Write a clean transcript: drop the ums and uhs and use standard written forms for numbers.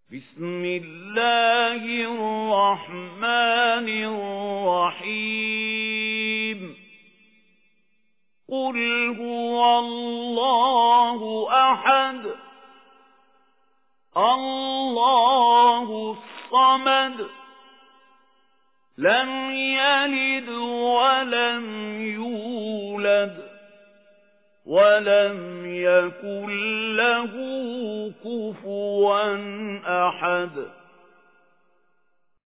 بسم الله الرحمن الرحيم قل هو الله أحد الله الصمد لم يلد ولم يولد ولم يكن له كفوا أحد